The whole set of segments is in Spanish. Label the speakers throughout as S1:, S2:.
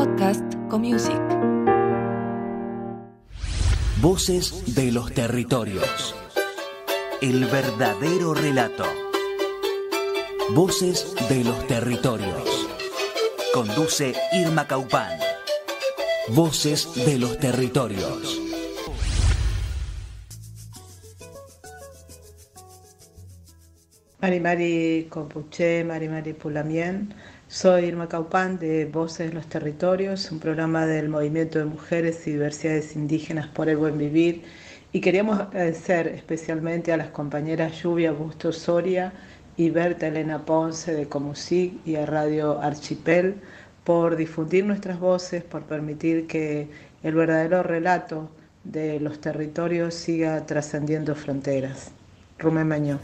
S1: Podcast Comusic.
S2: Voces de los territorios. El verdadero relato. Voces de los territorios. Conduce Irma Caupán. Voces de los territorios.
S3: Mari Compuché, Mari Pulamien. Soy Irma Caupán de Voces de los Territorios, un programa del Movimiento de Mujeres y Diversidades Indígenas por el Buen Vivir. Y queríamos agradecer especialmente a las compañeras Lluvia Bustos Soria y Berta Elena Ponce de Comusic y a Radio Archipel por difundir nuestras voces, por permitir que el verdadero relato de los territorios siga trascendiendo fronteras. Rumé Mañó.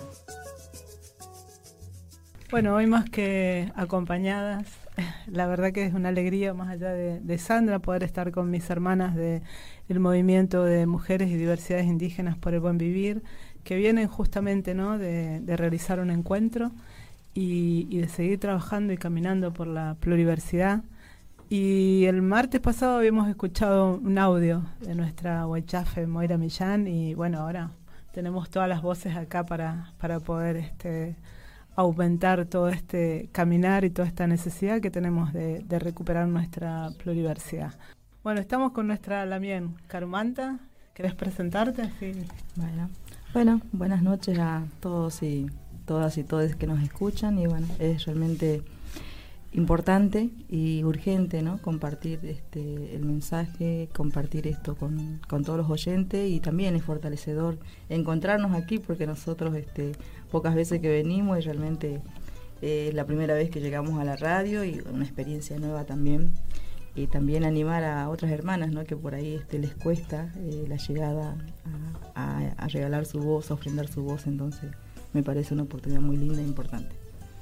S4: Bueno, hoy más que acompañadas, la verdad que es una alegría, más allá de Sandra, poder estar con mis hermanas del Movimiento de Mujeres y Diversidades Indígenas por el Buen Vivir, que vienen justamente, ¿no?, de realizar un encuentro y de seguir trabajando y caminando por la pluriversidad. Y el martes pasado habíamos escuchado un audio de nuestra huaychafe Moira Millán y bueno, ahora tenemos todas las voces acá para poder aumentar todo este caminar y toda esta necesidad que tenemos de recuperar nuestra pluriversidad. Bueno, estamos con nuestra Lamien Carumanta. ¿Querés presentarte? Sí.
S5: Bueno, buenas noches a todos y todas y todes que nos escuchan. Y bueno, es realmente importante y urgente, ¿no?, compartir el mensaje, compartir esto con todos los oyentes, y también es fortalecedor encontrarnos aquí porque nosotros pocas veces que venimos y realmente es la primera vez que llegamos a la radio y una experiencia nueva también, y también animar a otras hermanas, ¿no?, que por ahí les cuesta la llegada a regalar su voz, a ofrendar su voz. Entonces me parece una oportunidad muy linda e importante.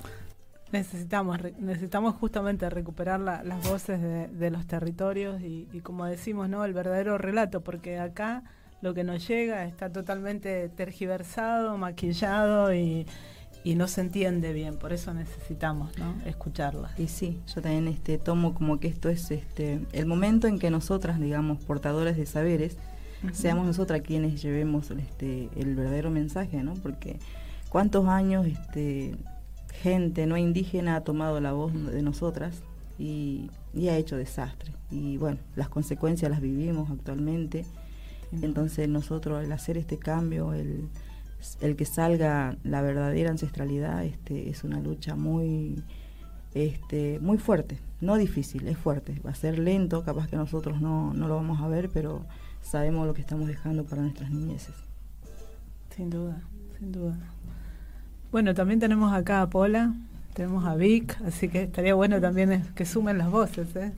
S4: Necesitamos justamente recuperar las voces de los territorios y como decimos, ¿no?, el verdadero relato, porque acá lo que nos llega está totalmente tergiversado, maquillado y no se entiende bien. Por eso necesitamos, ¿no?, escucharla.
S5: Y sí, yo también tomo como que esto es el momento en que nosotras, digamos, portadoras de saberes, seamos nosotras quienes llevemos el verdadero mensaje, ¿no? Porque cuántos años gente no indígena ha tomado la voz de nosotras y ha hecho desastre. Y bueno, las consecuencias las vivimos actualmente. Entonces nosotros, al hacer este cambio, el que salga la verdadera ancestralidad, es una lucha muy fuerte, no difícil, es fuerte. Va a ser lento, capaz que nosotros no lo vamos a ver, pero sabemos lo que estamos dejando para nuestras niñeces.
S4: Sin duda, sin duda. Bueno, también tenemos acá a Pola, tenemos a Vic, así que estaría bueno también que sumen las voces, ¿eh?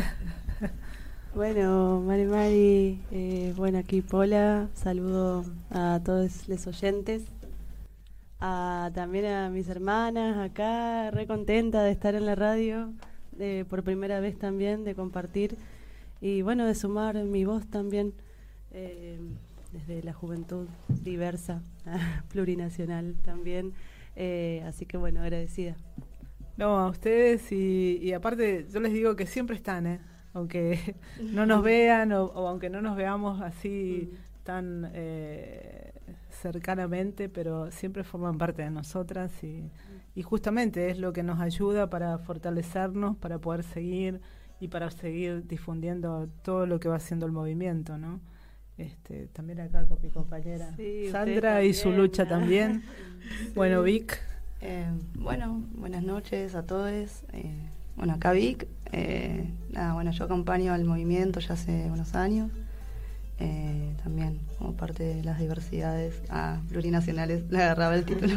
S6: Bueno, Mari, bueno, aquí Pola, saludo a todos los oyentes, también a mis hermanas acá, re contenta de estar en la radio, por primera vez también, de compartir y bueno, de sumar mi voz también, desde la juventud diversa, plurinacional también, así que bueno, agradecida.
S4: No, a ustedes y aparte yo les digo que siempre están, aunque no nos vean o aunque no nos veamos así tan cercanamente, pero siempre forman parte de nosotras y justamente es lo que nos ayuda para fortalecernos, para poder seguir y para seguir difundiendo todo lo que va haciendo el movimiento, ¿no? También acá con mi compañera Sandra y su lucha también. Sí. Bueno, Vic.
S7: Bueno, buenas noches a todos. Bueno, acá Vic. Bueno, yo acompaño al movimiento ya hace unos años. También como parte de las diversidades plurinacionales, le agarraba el título.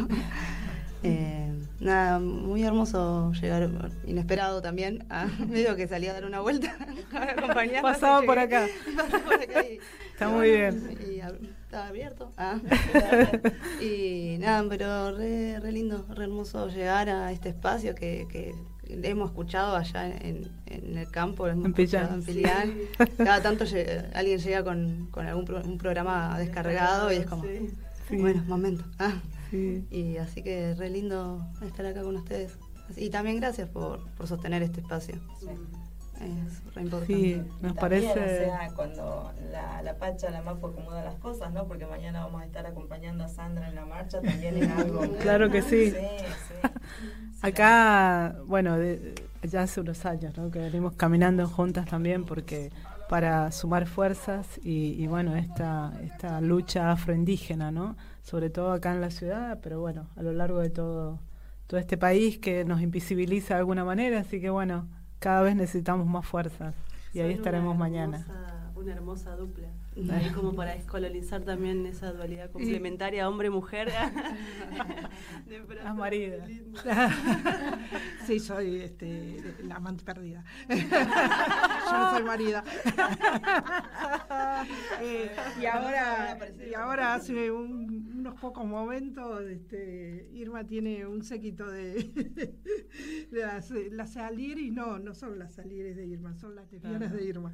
S7: Muy hermoso llegar, inesperado también, medio que salí a dar una vuelta a acompañar.
S4: Pasaba por acá.
S7: Y,
S4: está muy bien.
S7: Y estaba abierto. Y nada, pero re lindo, re hermoso llegar a este espacio que hemos escuchado allá en el campo, en Pilián. Cada tanto alguien llega con un programa descargado y es como, bueno, momento. Sí. Y así que re lindo estar acá con ustedes. Y también gracias por sostener este espacio. es re importante.
S4: Sí, nos parece...
S5: O sea, cuando la Pacha, la Mapu acomoda las cosas, ¿no? Porque mañana vamos a estar acompañando a Sandra en la marcha, también es algo...
S4: Claro que sí.
S5: Sí.
S4: Acá, bueno, ya hace unos años, ¿no?, que venimos caminando juntas también, porque para sumar fuerzas y bueno, esta lucha afroindígena, ¿no?, sobre todo acá en la ciudad, pero bueno, a lo largo de todo este país que nos invisibiliza de alguna manera, así que bueno, cada vez necesitamos más fuerzas y ahí estaremos mañana.
S6: Una hermosa dupla, como para descolonizar también esa dualidad complementaria hombre-mujer.
S4: Marida.
S1: Sí, soy la amante perdida. Yo no soy marida. Y ahora hace unos pocos momentos Irma tiene un séquito de las Alieris. No son las Alieris de Irma, son las lesbianas de Irma.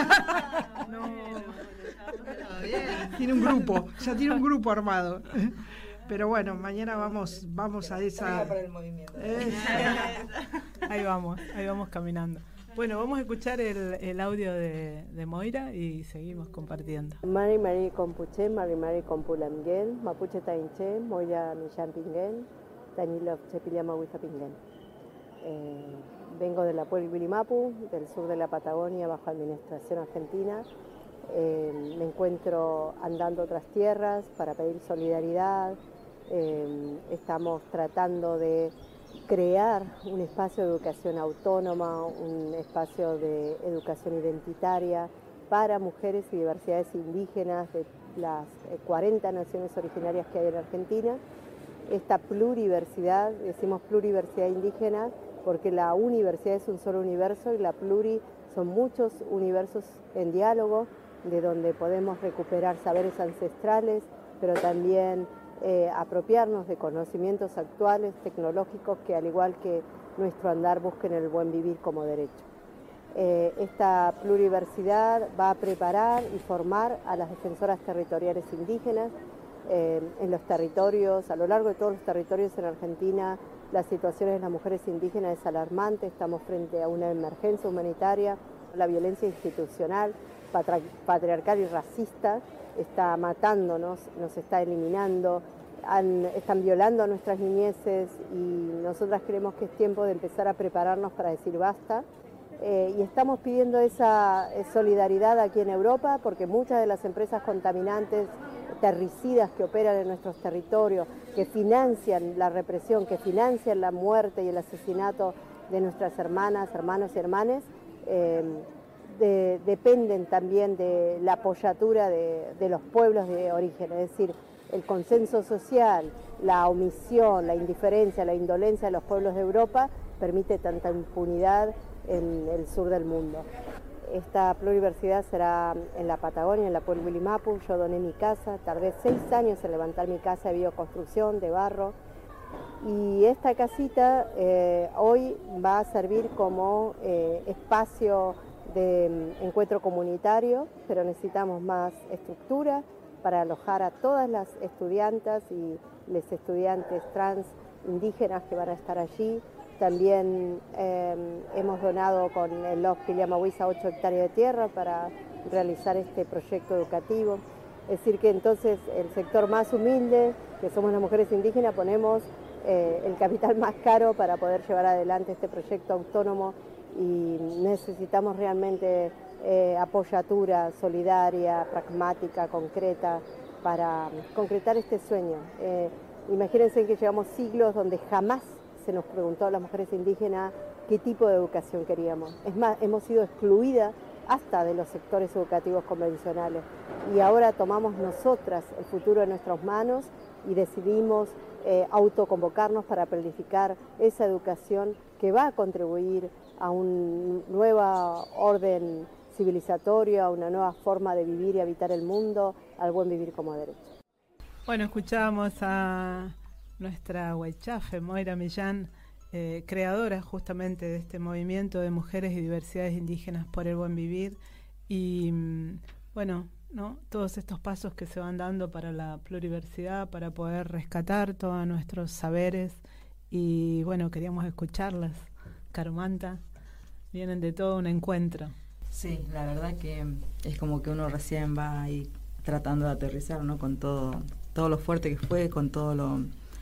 S1: Tiene un grupo, ya tiene un grupo armado. Pero bueno, mañana vamos a esa...
S5: Para el movimiento.
S4: Ahí vamos caminando. Bueno, vamos a escuchar el audio de Moira y seguimos compartiendo.
S8: Mari Compuche, Mari Compulamgen, Mapuche Tainche, Moira Millan Pingen, Tanilov Chepiliama Huizapingen. Vengo de la Puebla Wilimapu, del sur de la Patagonia, bajo administración argentina. Me encuentro andando otras tierras para pedir solidaridad. Estamos tratando de crear un espacio de educación autónoma, un espacio de educación identitaria para mujeres y diversidades indígenas de las 40 naciones originarias que hay en Argentina. Esta pluriversidad, decimos pluriversidad indígena, porque la universidad es un solo universo y la pluri son muchos universos en diálogo, de donde podemos recuperar saberes ancestrales, pero también apropiarnos de conocimientos actuales, tecnológicos, que al igual que nuestro andar busquen el buen vivir como derecho. Esta pluriversidad va a preparar y formar a las defensoras territoriales indígenas en los territorios, a lo largo de todos los territorios en Argentina. La situación de las mujeres indígenas es alarmante, estamos frente a una emergencia humanitaria, la violencia institucional, patriarcal y racista está matándonos, nos está eliminando, están violando a nuestras niñeces y nosotras creemos que es tiempo de empezar a prepararnos para decir basta. Y estamos pidiendo esa solidaridad aquí en Europa porque muchas de las empresas contaminantes, terricidas que operan en nuestros territorios, que financian la represión, que financian la muerte y el asesinato de nuestras hermanas, hermanos y hermanes, dependen también de la apoyatura de los pueblos de origen, es decir, el consenso social, la omisión, la indiferencia, la indolencia de los pueblos de Europa permite tanta impunidad en el sur del mundo. Esta pluriversidad será en la Patagonia, en la Puebla Wilimapu. Yo doné mi casa, tardé 6 años en levantar mi casa de bioconstrucción, de barro, y esta casita hoy va a servir como espacio de encuentro comunitario, pero necesitamos más estructura para alojar a todas las estudiantas y los estudiantes trans indígenas que van a estar allí. También hemos donado con el LOF Piliamahuiza 8 hectáreas de tierra para realizar este proyecto educativo. Es decir que entonces el sector más humilde, que somos las mujeres indígenas, ponemos el capital más caro para poder llevar adelante este proyecto autónomo y necesitamos realmente apoyatura solidaria, pragmática, concreta para concretar este sueño. Imagínense que llevamos siglos donde jamás se nos preguntó a las mujeres indígenas qué tipo de educación queríamos. Es más, hemos sido excluidas hasta de los sectores educativos convencionales y ahora tomamos nosotras el futuro en nuestras manos y decidimos autoconvocarnos para planificar esa educación que va a contribuir a un nuevo orden civilizatorio, a una nueva forma de vivir y habitar el mundo, al buen vivir como derecho.
S4: Bueno, escuchábamos a nuestra huaychafe, Moira Millán, creadora justamente de este movimiento de mujeres y diversidades indígenas por el buen vivir y bueno, ¿no? Todos estos pasos que se van dando para la pluriversidad, para poder rescatar todos nuestros saberes y bueno, queríamos escucharlas. Carumanta, Vienen de todo un encuentro.
S5: Sí, la verdad que es como que uno recién va ahí tratando de aterrizar, ¿no? Con todo lo fuerte que fue, con todo lo...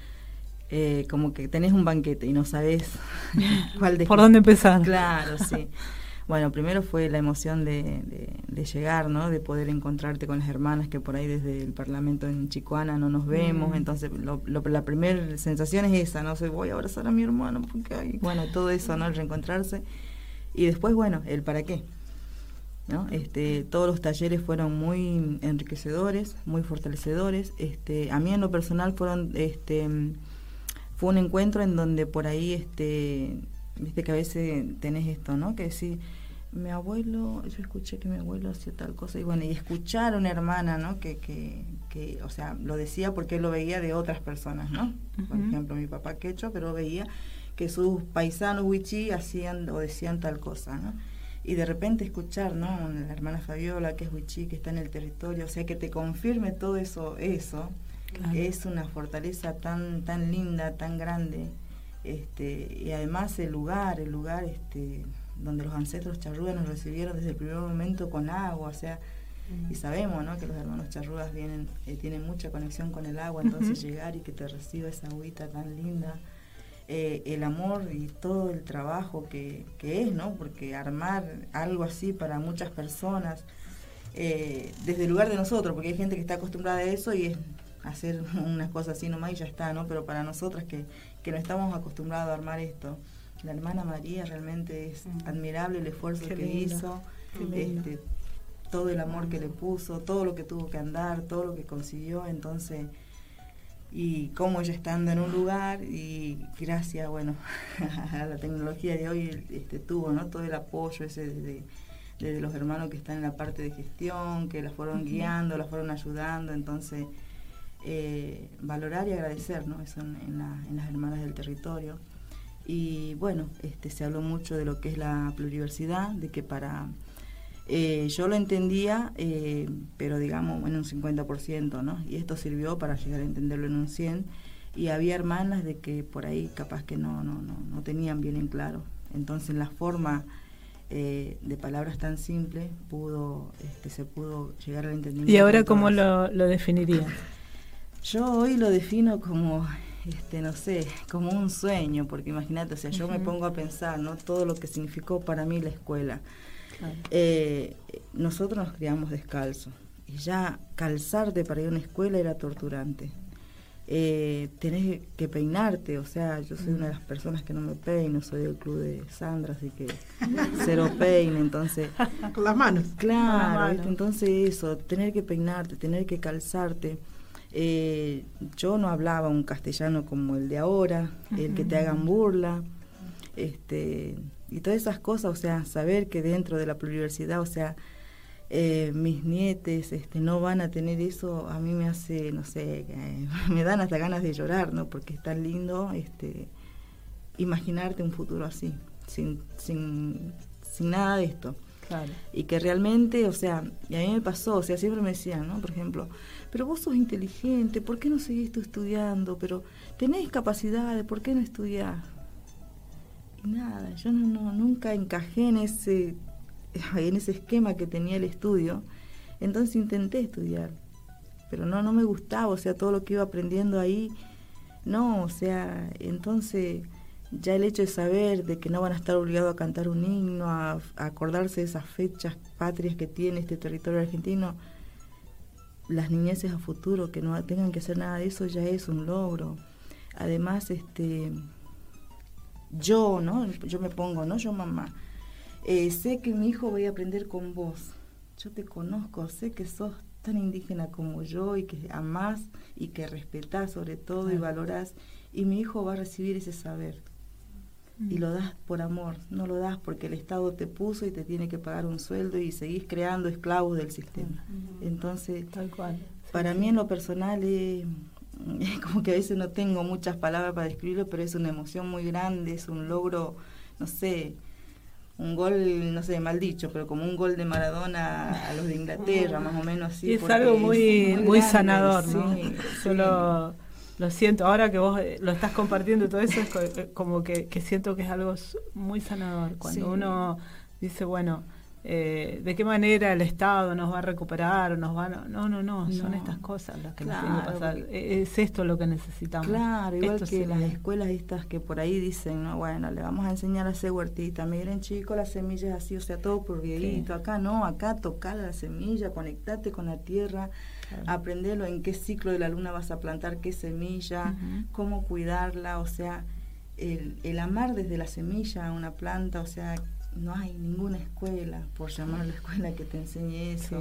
S5: como que tenés un banquete y no sabés cuál
S4: ¿Por dónde empezar?
S5: Claro, sí. Bueno, primero fue la emoción de llegar, ¿no? De poder encontrarte con las hermanas que por ahí desde el Parlamento en Chicoana no nos vemos. Entonces, la primera sensación es esa, ¿no? Voy a abrazar a mi hermano, porque bueno, todo eso, ¿no? El reencontrarse. Y después, bueno, el para qué, ¿no? Todos los talleres fueron muy enriquecedores, muy fortalecedores. A mí en lo personal fueron, fue un encuentro en donde por ahí, viste que a veces tenés esto, ¿no? Que decir, mi abuelo, yo escuché que mi abuelo hacía tal cosa, y bueno, y escuchar a una hermana, ¿no? Que o sea, lo decía porque él lo veía de otras personas, ¿no? Por ejemplo, mi papá quechua, pero veía que sus paisanos huichí hacían o decían tal cosa, ¿no? Y de repente escuchar, ¿no? La hermana Fabiola, que es huichí, que está en el territorio, o sea, que te confirme todo eso, claro. Es una fortaleza tan linda, tan grande. Y además el lugar donde los ancestros charrúas nos recibieron desde el primer momento con agua, o sea, y sabemos, ¿no? Que los hermanos charrúas tienen mucha conexión con el agua, entonces llegar y que te reciba esa agüita tan linda, el amor y todo el trabajo que es, ¿no? Porque armar algo así para muchas personas, desde el lugar de nosotros, porque hay gente que está acostumbrada a eso y es hacer unas cosas así nomás y ya está, ¿no? Pero para nosotras que no estamos acostumbrados a armar esto, la hermana María realmente es admirable el esfuerzo que hizo, todo el amor que le puso, todo lo que tuvo que andar, todo lo que consiguió, entonces, y cómo ella estando en un lugar y gracias, bueno, a la tecnología de hoy tuvo, ¿no? Todo el apoyo ese desde los hermanos que están en la parte de gestión, que la fueron guiando, la fueron ayudando, entonces valorar y agradecer, ¿no? Eso en las hermanas del territorio. Y bueno, se habló mucho de lo que es la pluriversidad, de que yo lo entendía, pero digamos en un 50%, ¿no? Y esto sirvió para llegar a entenderlo en un 100%, y había hermanas de que por ahí capaz que no tenían bien en claro. Entonces la forma de palabras tan simples se pudo llegar al entendimiento.
S4: ¿Y ahora cómo lo definirías?
S5: Yo hoy lo defino como, no sé, como un sueño, porque imagínate, o sea, yo me pongo a pensar, ¿no? Todo lo que significó para mí la escuela. Claro. Nosotros nos criamos descalzos, y ya calzarte para ir a una escuela era torturante. Tenés que peinarte, o sea, yo soy una de las personas que no me peino, soy del club de Sandra, así que cero peine, entonces...
S1: Con las manos.
S5: Claro, ¿viste? Entonces eso, tener que peinarte, tener que calzarte. Yo no hablaba un castellano como el de ahora, el que te hagan burla, y todas esas cosas, o sea, saber que dentro de la pluriversidad, o sea, mis nietes no van a tener eso, a mí me hace, no sé, me dan hasta ganas de llorar, ¿no? Porque es tan lindo imaginarte un futuro así, sin nada de esto. Claro. Y que realmente, o sea, y a mí me pasó, o sea, siempre me decían, ¿no? Por ejemplo, pero vos sos inteligente, ¿por qué no seguís tú estudiando? Pero tenés capacidades, ¿por qué no estudiás? Y nada, yo nunca encajé en ese esquema que tenía el estudio, entonces intenté estudiar, pero no me gustaba, o sea, todo lo que iba aprendiendo ahí, no, o sea, entonces... Ya el hecho de saber de que no van a estar obligados a cantar un himno, a acordarse de esas fechas patrias que tiene este territorio argentino, las niñeces a futuro, que no tengan que hacer nada de eso, ya es un logro. Además, yo me pongo, ¿no? Yo mamá, sé que mi hijo va a aprender con vos, yo te conozco, sé que sos tan indígena como yo y que amás y que respetás sobre todo y valorás, y mi hijo va a recibir ese saber. Y lo das por amor, no lo das porque el Estado te puso y te tiene que pagar un sueldo y seguís creando esclavos del sistema. Entonces, tal cual. Para mí en lo personal es como que a veces no tengo muchas palabras para describirlo, pero es una emoción muy grande, es un logro, no sé, un gol, no sé, mal dicho, pero como un gol de Maradona a los de Inglaterra, más o menos así.
S4: Y es algo muy sanador, ¿no?
S5: Sí,
S4: Solo lo siento, ahora que vos lo estás compartiendo todo eso, es como que siento que es algo muy sanador. Cuando uno dice, bueno, ¿de qué manera el Estado nos va a recuperar o nos va a... No, son estas cosas las que nos tienen que pasar. Es esto lo que necesitamos.
S5: Claro, igual que las escuelas estas que por ahí dicen, no, bueno, le vamos a enseñar a hacer huertita, miren chicos, las semillas así, o sea, todo por videíto. Acá no, acá tocar la semilla, conectarte con la tierra, aprenderlo en qué ciclo de la luna vas a plantar qué semilla, cómo cuidarla, o sea, el amar desde la semilla a una planta, o sea, no hay ninguna escuela, por llamarlo escuela, que te enseñe eso.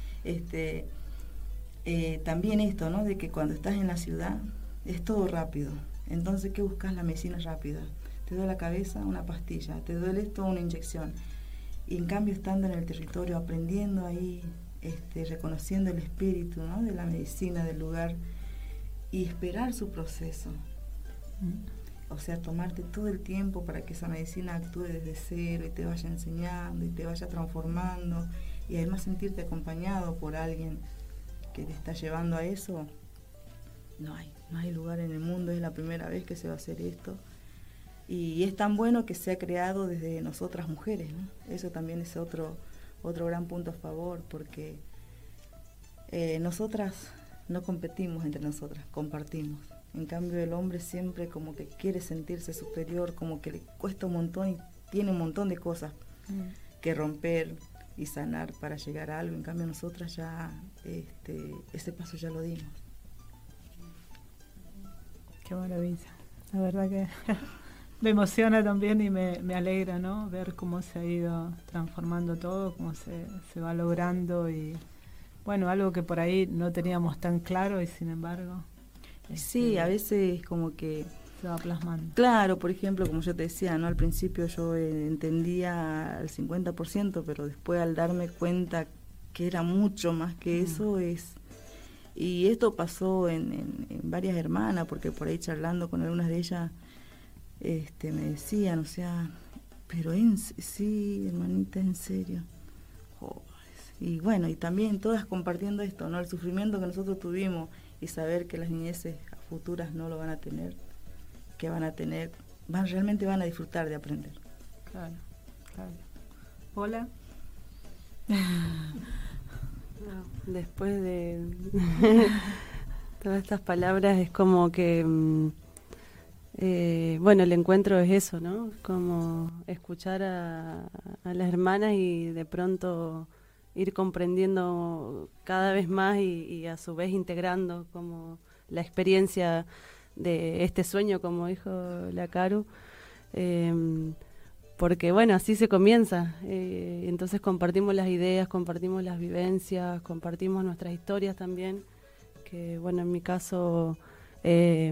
S5: También esto, ¿no? De que cuando estás en la ciudad es todo rápido. Entonces, ¿qué buscas? La medicina rápida. Te duele la cabeza, una pastilla. Te duele esto, una inyección. Y en cambio, estando en el territorio, aprendiendo ahí, reconociendo el espíritu, ¿no? De la medicina del lugar y esperar su proceso. O sea, tomarte todo el tiempo para que esa medicina actúe desde cero y te vaya enseñando y te vaya transformando, y además sentirte acompañado por alguien que te está llevando a eso. No hay lugar en el mundo, es la primera vez que se va a hacer esto, y es tan bueno que se ha creado desde nosotras mujeres, ¿no? Eso también es otro gran punto a favor, porque nosotras no competimos entre nosotras, compartimos. En cambio, el hombre siempre como que quiere sentirse superior, como que le cuesta un montón y tiene un montón de cosas que romper y sanar para llegar a algo. En cambio, nosotras ya ese paso ya lo dimos.
S4: Qué maravilla. La verdad que me emociona también y me alegra, ¿no? Ver cómo se ha ido transformando todo, cómo se va logrando, y bueno, algo que por ahí no teníamos tan claro y sin embargo...
S5: Sí, a veces como que
S4: se va plasmando.
S5: Claro, por ejemplo, como yo te decía, ¿no? Al principio yo entendía al 50%, pero después al darme cuenta que era mucho más que eso es... Y esto pasó en varias hermanas, porque por ahí charlando con algunas de ellas me decían, o sea, pero sí, hermanita, en serio. Oh, y bueno, y también todas compartiendo esto, ¿no? El sufrimiento que nosotros tuvimos, y saber que las niñeces futuras no lo van a tener, que van a tener, realmente van a disfrutar de aprender.
S4: Claro. ¿Hola?
S6: Después de todas estas palabras es como que, bueno, el encuentro es eso, ¿no? Como escuchar a las hermanas y de pronto ir comprendiendo cada vez más y a su vez integrando como la experiencia de este sueño, como dijo la Caru, porque bueno, así se comienza, entonces compartimos las ideas, compartimos las vivencias, compartimos nuestras historias también, que bueno, en mi caso es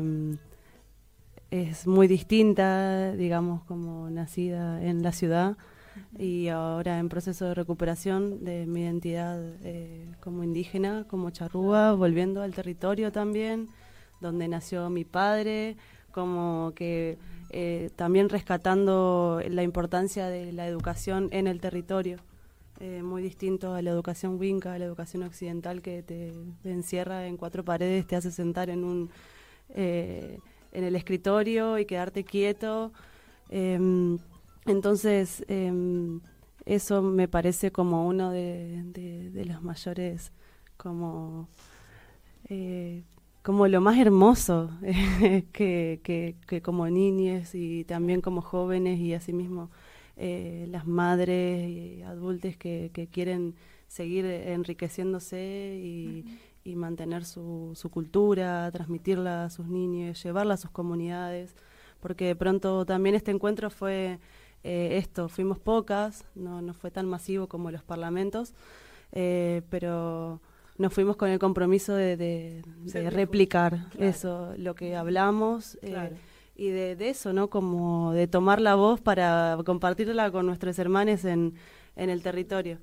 S6: muy distinta, digamos, como nacida en la ciudad, y ahora en proceso de recuperación de mi identidad como indígena, como charrúa, volviendo al territorio también, donde nació mi padre, como que también rescatando la importancia de la educación en el territorio, muy distinto a la educación winca, a la educación occidental que te encierra en 4 paredes, te hace sentar en el escritorio y quedarte quieto. Entonces, eso me parece como uno de los mayores, como lo más hermoso que como niñas y también como jóvenes, y asimismo las madres y adultos que quieren seguir enriqueciéndose y mantener su cultura, transmitirla a sus niños, llevarla a sus comunidades, porque de pronto también este encuentro fue... fuimos pocas, no fue tan masivo como los parlamentos, pero nos fuimos con el compromiso de replicar eso, lo que hablamos, y de eso, ¿no? Como de tomar la voz para compartirla con nuestros hermanos en el territorio.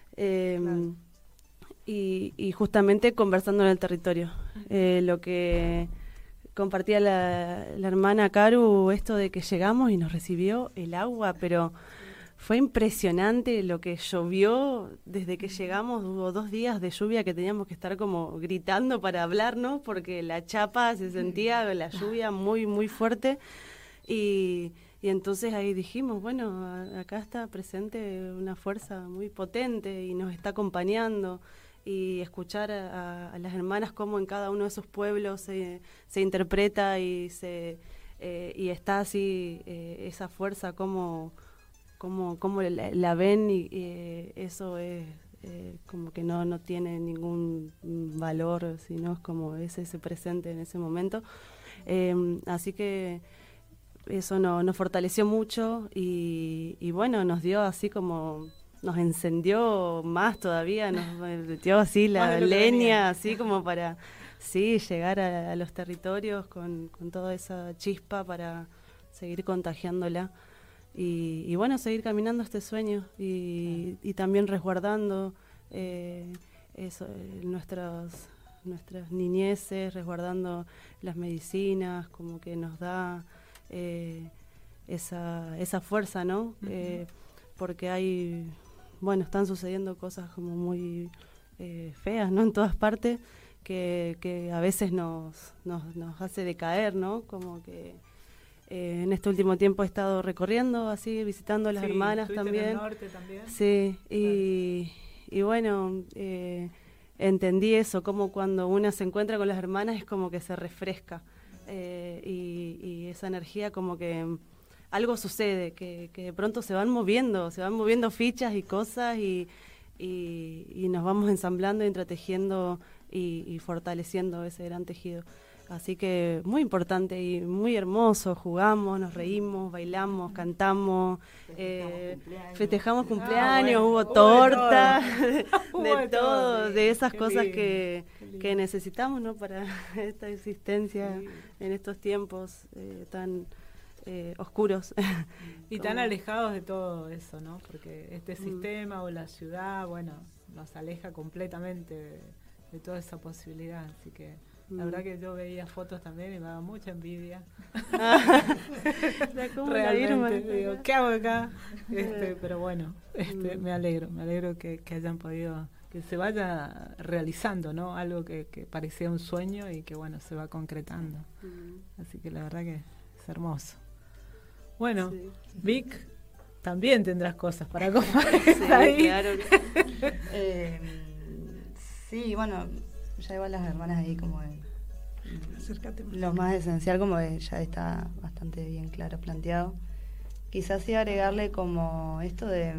S6: Y justamente conversando en el territorio. Lo que compartía la hermana Caru, esto de que llegamos y nos recibió el agua, pero fue impresionante lo que llovió desde que llegamos. Hubo 2 días de lluvia que teníamos que estar como gritando para hablarnos porque la chapa se sentía, la lluvia muy, muy fuerte. Y entonces ahí dijimos, bueno, acá está presente una fuerza muy potente y nos está acompañando. Y escuchar a las hermanas cómo en cada uno de esos pueblos se interpreta y está así esa fuerza, cómo la ven, y eso es como que no tiene ningún valor, sino es como ese presente en ese momento. Así que eso nos fortaleció mucho y bueno, nos dio así como... Nos encendió más todavía, nos metió así la leña, así como para llegar a los territorios con toda esa chispa para seguir contagiándola y bueno, seguir caminando este sueño y también resguardando nuestras niñeces, resguardando las medicinas, como que nos da esa fuerza, ¿no? Porque están sucediendo cosas como muy feas, ¿no? En todas partes, que a veces nos hace decaer, ¿no? Como que en este último tiempo he estado recorriendo, así, visitando a las hermanas también.
S4: En el norte también.
S6: Sí, y bueno, entendí eso, como cuando una se encuentra con las hermanas es como que se refresca, y esa energía como que... algo sucede, que de pronto se van moviendo fichas y cosas y nos vamos ensamblando, entretejiendo y fortaleciendo ese gran tejido. Así que muy importante y muy hermoso, jugamos, nos reímos, bailamos, cantamos, festejamos cumpleaños, hubo torta, de todo, de esas cosas que necesitamos, ¿no? Para esta existencia en estos tiempos tan... oscuros.
S4: Y tan alejados de todo eso, ¿no? Porque este sistema o la ciudad, bueno, nos aleja completamente de toda esa posibilidad. Así que la verdad que yo veía fotos también y me daba mucha envidia. Realmente, digo, ¿qué hago acá? Pero bueno, me alegro que hayan podido, que se vaya realizando, ¿no? Algo que parecía un sueño y que, bueno, se va concretando. Así que la verdad que es hermoso. Bueno, sí. Vic, también tendrás cosas para compartir.
S7: Sí, ahí. Claro. Sí, bueno, ya igual las hermanas ahí como lo más esencial como ya está bastante bien claro, planteado. Quizás sí agregarle como esto de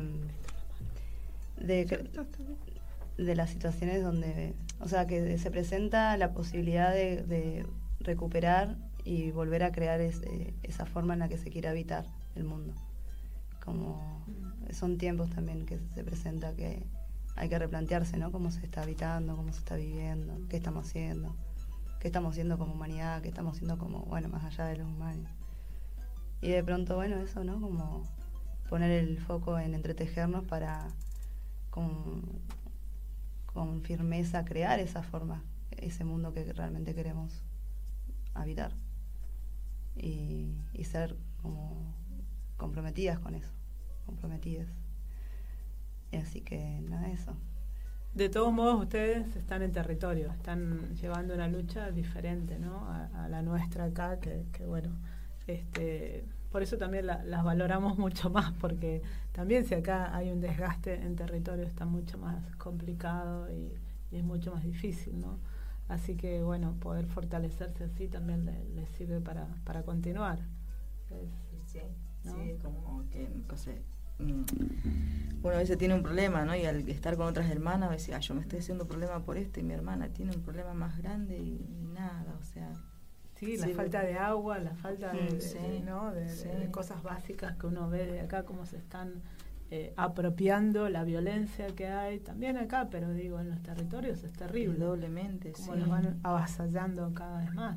S7: las situaciones donde, o sea, que se presenta la posibilidad de recuperar y volver a crear esa forma en la que se quiere habitar el mundo. Como son tiempos también que se presenta que hay que replantearse, ¿no? Cómo se está habitando, cómo se está viviendo, qué estamos haciendo como humanidad, qué estamos haciendo como, bueno, más allá de los humanos. Y de pronto, bueno, eso, ¿no? Como poner el foco en entretejernos para con firmeza crear esa forma, ese mundo que realmente queremos habitar. Y ser como comprometidas con eso, comprometidas. Y así que nada, eso.
S4: De todos modos, ustedes están en territorio, están llevando una lucha diferente, ¿no? A la nuestra acá, que bueno, por eso también las valoramos mucho más, porque también si acá hay un desgaste en territorio está mucho más complicado y es mucho más difícil, ¿no? Así que, bueno, poder fortalecerse así también le sirve para continuar.
S5: Sí, ¿no? Sí, como que, no sé, uno a veces tiene un problema, ¿no? Y al estar con otras hermanas, a veces, yo me estoy haciendo problema por esto y mi hermana tiene un problema más grande y nada, o sea...
S4: Sí, la falta de agua, la falta de cosas básicas que uno ve de acá, cómo se están... apropiando la violencia que hay también acá, pero digo, en los territorios es terrible.
S5: Doblemente,
S4: como los van avasallando cada vez más.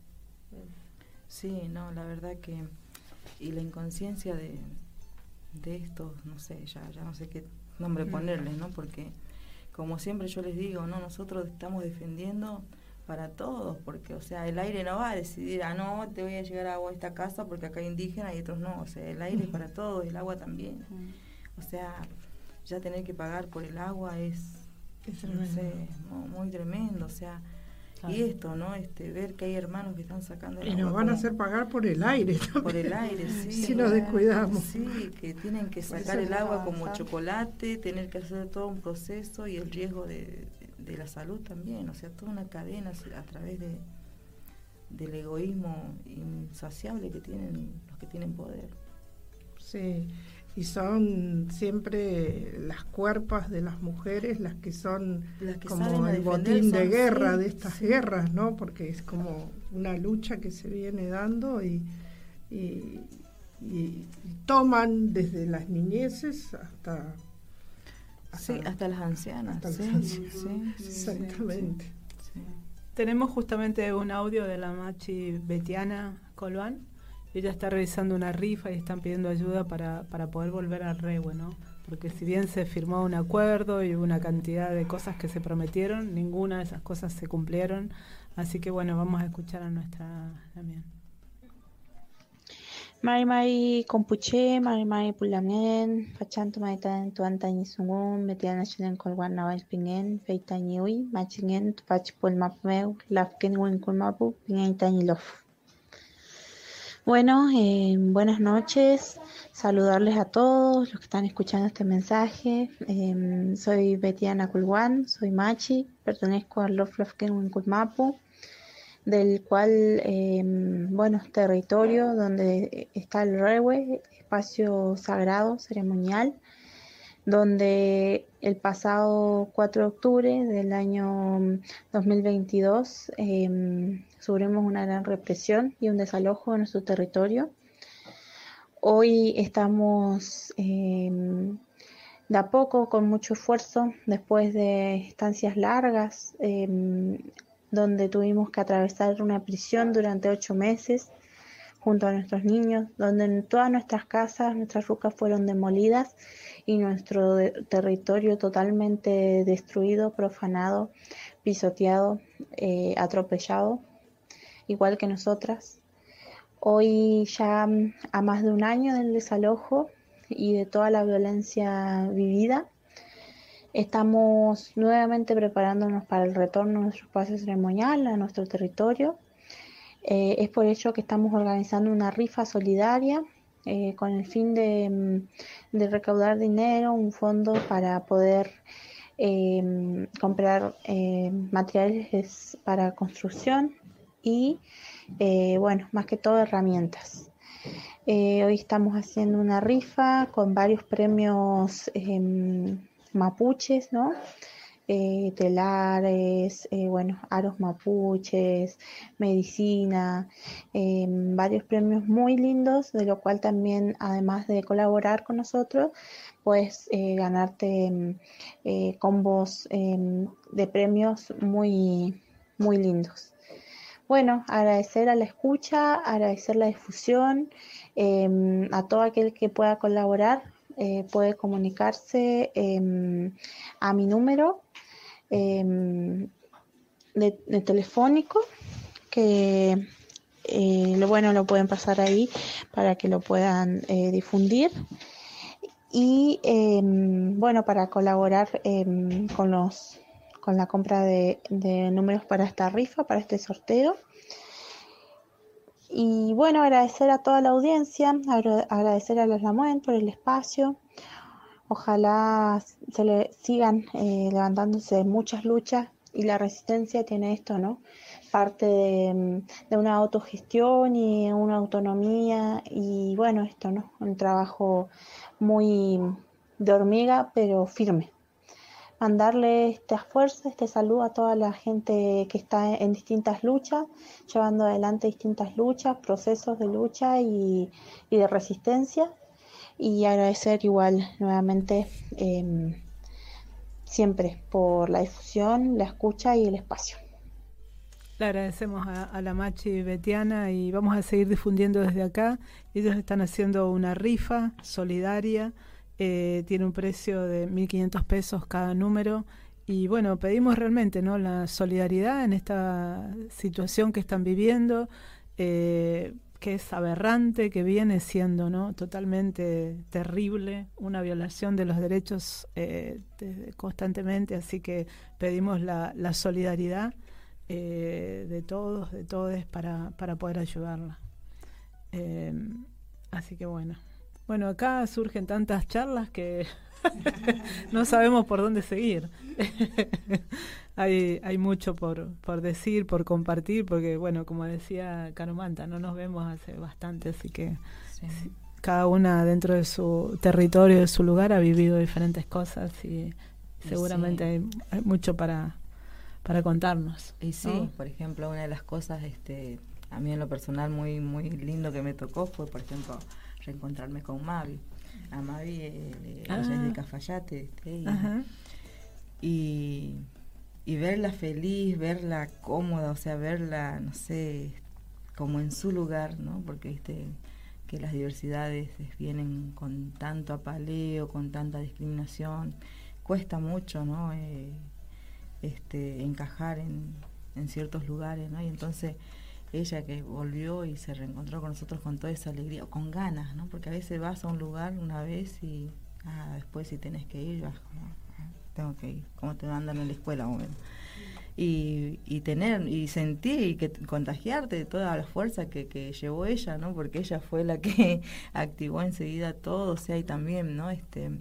S5: Sí, no, la verdad que... Y la inconsciencia de estos, no sé, ya no sé qué nombre ponerles, ¿no? Porque, como siempre yo les digo, ¿no? Nosotros estamos defendiendo para todos, porque, o sea, el aire no va a decidir, no, te voy a llegar agua a esta casa porque acá hay indígenas y otros no, o sea, el aire es para todos, el agua también. O sea, ya tener que pagar por el agua es no sé, muy tremendo, o sea, claro. Y esto, ¿no? Ver que hay hermanos que están sacando el agua.
S1: Y nos van a hacer pagar por el aire también.
S5: Por el aire, sí.
S1: Si nos descuidamos.
S5: Sí, que tienen que sacar el agua como chocolate, tener que hacer todo un proceso y el riesgo de la salud también, o sea, toda una cadena a través del egoísmo insaciable que tienen los que tienen poder.
S1: Sí. Y son siempre las cuerpas de las mujeres las que son como el botín de guerra, de estas guerras, ¿no? Porque es como una lucha que se viene dando y toman desde las niñeces hasta
S5: las ancianas.
S1: Hasta las ancianas. Sí, exactamente.
S4: Sí. Tenemos justamente un audio de la Machi Betiana Colván. Ella está realizando una rifa y están pidiendo ayuda para poder volver al Rehue, ¿no? Porque si bien se firmó un acuerdo y hubo una cantidad de cosas que se prometieron, ninguna de esas cosas se cumplieron. Así que bueno, vamos a escuchar a nuestra Damián.
S9: Mari Compuche, Mari Pulamien, Fachanto Maitan Tuantañi Sungun, Metiana Chinen Colwan Naval Pingen, Feitañiwi, Machingen, Fachpol Mapmeu, Lafken Winkulmapu, Pingen Tañilof. Bueno, buenas noches, saludarles a todos los que están escuchando este mensaje. Soy Betiana Culguán, soy Machi, pertenezco al Loflofken Winkulmapu, del cual, territorio donde está el Rehue, espacio sagrado, ceremonial, donde el pasado 4 de octubre del año 2022 sufrimos una gran represión y un desalojo en nuestro territorio. Hoy estamos de a poco, con mucho esfuerzo, después de estancias largas, donde tuvimos que atravesar una prisión durante 8 meses junto a nuestros niños, donde todas nuestras casas, nuestras rucas fueron demolidas y nuestro territorio totalmente destruido, profanado, pisoteado, atropellado, igual que nosotras. Hoy ya a más de un año del desalojo y de toda la violencia vivida, estamos nuevamente preparándonos para el retorno a nuestro espacio ceremonial, a nuestro territorio. Es por ello que estamos organizando una rifa solidaria con el fin de recaudar dinero, un fondo para poder comprar materiales para construcción y, más que todo herramientas. Hoy estamos haciendo una rifa con varios premios mapuches, ¿no? Telares, aros mapuches, medicina, varios premios muy lindos, de lo cual también, además de colaborar con nosotros, puedes ganarte combos de premios muy, muy lindos. Bueno, agradecer a la escucha, agradecer la difusión, a todo aquel que pueda colaborar. Puede comunicarse a mi número de telefónico, que lo pueden pasar ahí para que lo puedan difundir. Y para colaborar con la compra de números para esta rifa, para este sorteo. Y agradecer a toda la audiencia, agradecer a los Lamuen por el espacio. Ojalá se le sigan levantándose muchas luchas, y la resistencia tiene esto, ¿no? Parte de una autogestión y una autonomía, y esto, ¿no? Un trabajo muy de hormiga, pero firme. Mandarle esta fuerza, este saludo a toda la gente que está en distintas luchas, llevando adelante distintas luchas, procesos de lucha y de resistencia. Y agradecer igual nuevamente siempre por la difusión, la escucha y el espacio.
S4: Le agradecemos a la Machi Betiana y vamos a seguir difundiendo desde acá. Ellos están haciendo una rifa solidaria. Tiene un precio de 1.500 pesos cada número y pedimos realmente, ¿no?, la solidaridad en esta situación que están viviendo, que que es aberrante, que viene siendo, ¿no?, totalmente terrible, una violación de los derechos constantemente, así que pedimos la solidaridad de todos, de todes, para poder ayudarla. Así que bueno, acá surgen tantas charlas que no sabemos por dónde seguir. Hay mucho por decir, por compartir, porque bueno, como decía Carumanta, no nos vemos hace bastante, así que sí, cada una dentro de su territorio, de su lugar, ha vivido diferentes cosas y seguramente sí, hay mucho para contarnos.
S5: Y sí, ¿no? Por ejemplo, una de las cosas a mí en lo personal muy muy lindo que me tocó fue, por ejemplo, reencontrarme con Mavi. A Mavi, ella es de Cafayate, y verla feliz, verla cómoda, o sea, verla, no sé, como en su lugar, ¿no? Porque viste que las diversidades vienen con tanto apaleo, con tanta discriminación, cuesta mucho, ¿no? Encajar en ciertos lugares, ¿no? Y entonces ella que volvió y se reencontró con nosotros con toda esa alegría, con ganas, ¿no? Porque a veces vas a un lugar una vez y después si tenés que ir, vas como, tengo que ir, como te mandan en la escuela, bueno. Y tener, y sentir y contagiarte de toda la fuerza que llevó ella, ¿no? Porque ella fue la que activó enseguida todo, o sea, y también, ¿no?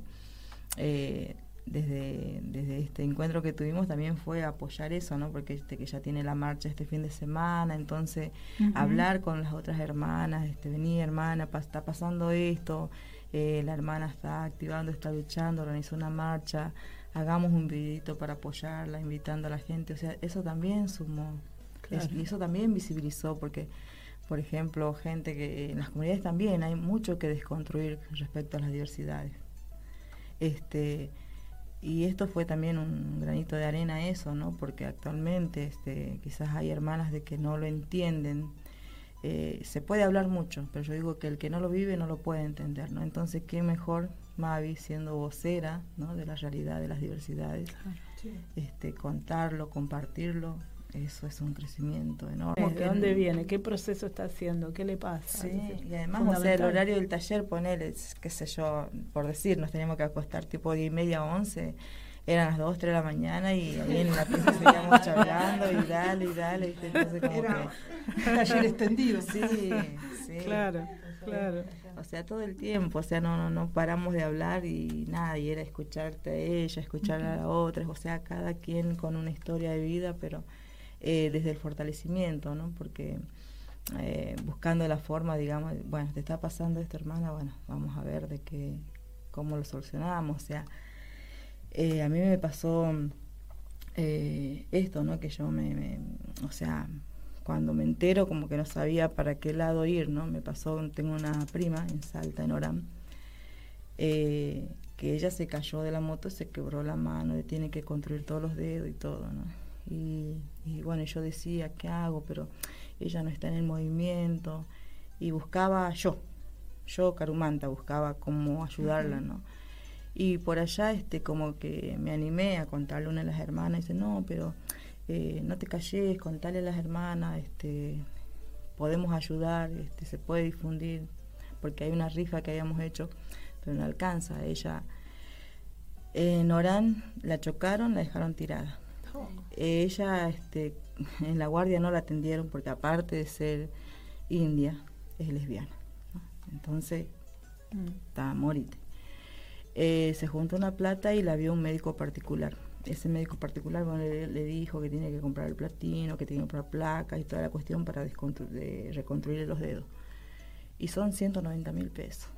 S5: Desde este encuentro que tuvimos también fue apoyar eso, ¿no? Porque que ya tiene la marcha este fin de semana, entonces hablar con las otras hermanas, vení hermana, está pasando esto, la hermana está activando, está luchando, organizó una marcha, hagamos un videito para apoyarla, invitando a la gente, o sea, eso también sumó, claro. Y eso también visibilizó, porque por ejemplo, gente que en las comunidades también hay mucho que desconstruir respecto a las diversidades. Y esto fue también un granito de arena a eso, ¿no? Porque actualmente quizás hay hermanas de que no lo entienden. Se puede hablar mucho, pero yo digo que el que no lo vive no lo puede entender, ¿no? Entonces, ¿qué mejor Mavi siendo vocera, ¿no?, de la realidad de las diversidades? Claro, sí. Contarlo, compartirlo, eso es un crecimiento enorme.
S4: ¿De dónde viene? ¿Qué proceso está haciendo? ¿Qué le pasa?
S5: Sí, y además, o sea, el horario del taller, ponele, qué sé yo, por decir, nos teníamos que acostar tipo 10:30 a 11, eran las 2, 3 de la mañana y ahí en la pieza seguíamos charlando y dale, entonces como
S1: era que taller extendido.
S5: Sí,
S4: claro.
S5: O sea, todo el tiempo, o sea, no paramos de hablar y nada, y era escucharte a ella, escuchar a la otra, o sea, cada quien con una historia de vida, pero desde el fortalecimiento, ¿no? Porque buscando la forma, digamos, bueno, te está pasando esto, hermana, bueno, vamos a ver cómo lo solucionamos, o sea, a mí me pasó esto, ¿no? Que yo o sea, cuando me entero como que no sabía para qué lado ir, ¿no? Me pasó, tengo una prima en Salta, en Orán, que ella se cayó de la moto, se quebró la mano, le tiene que construir todos los dedos y todo, ¿no? Y bueno, yo decía, ¿qué hago? Pero ella no está en el movimiento, y buscaba yo Carumanta, buscaba cómo ayudarla, ¿no? Y por allá como que me animé a contarle a una de las hermanas, y dice, no, pero no te calles, contale a las hermanas, podemos ayudar, se puede difundir, porque hay una rifa que habíamos hecho, pero no alcanza. Ella en Orán la chocaron, la dejaron tirada. Ella en la guardia no la atendieron porque aparte de ser india es lesbiana, ¿no? Entonces está morite. Se juntó una plata y la vio un médico particular. Ese médico particular, bueno, le dijo que tiene que comprar el platino, que tiene que comprar placas y toda la cuestión para reconstruir los dedos. Y son 190.000 pesos.